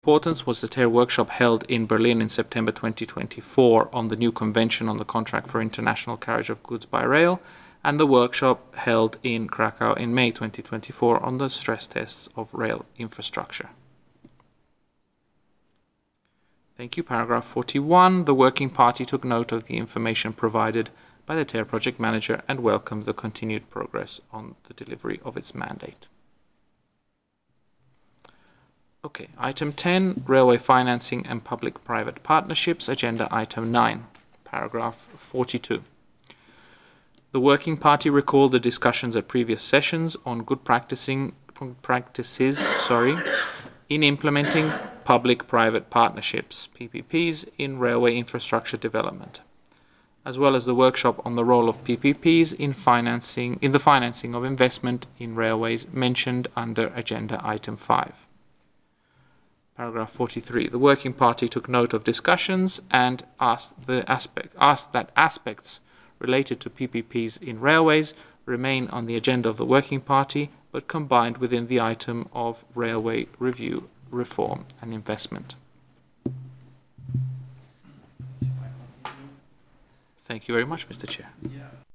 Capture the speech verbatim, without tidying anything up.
Importance was the T E R workshop held in Berlin in September twenty twenty-four on the new Convention on the Contract for International Carriage of Goods by Rail, and the workshop held in Krakow in May twenty twenty-four on the stress tests of rail infrastructure. Thank you. Paragraph forty-one. The Working Party took note of the information provided by the T E R project manager and welcomed the continued progress on the delivery of its mandate. Okay, item ten, railway financing and public-private partnerships, agenda item nine, paragraph forty-two. The Working Party recalled the discussions at previous sessions on good practicing, practices sorry, in implementing public-private partnerships, P P Ps, in railway infrastructure development, as well as the workshop on the role of P P Ps in, financing, in the financing of investment in railways mentioned under agenda item five. Paragraph forty-three. The Working Party took note of discussions and asked, the aspect, asked that aspects related to P P Ps in railways remain on the agenda of the Working Party, but combined within the item of railway review, reform and investment. Thank you very much, Mister Chair. Yeah.